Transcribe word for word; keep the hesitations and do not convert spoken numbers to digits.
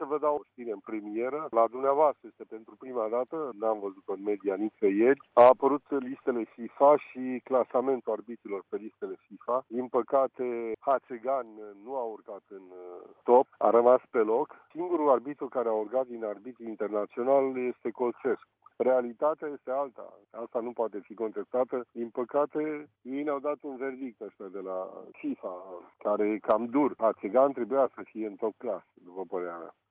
să vă dau o știre în premieră. La dumneavoastră este pentru prima dată, n-am văzut-o în media nicăieri. A apărut listele FIFA și clasamentul arbitrilor pe listele FIFA. Din păcate, Hațegan nu a urcat în top, a rămas pe loc. Singurul arbitru care a urcat din arbitrii internațional este Colțescu. Realitatea este alta. Asta nu poate fi contestată. Din păcate, ei ne-au dat un verdict ăsta de la FIFA, care e cam dur. Hațegan trebuia să fie în top class, după părerea mea.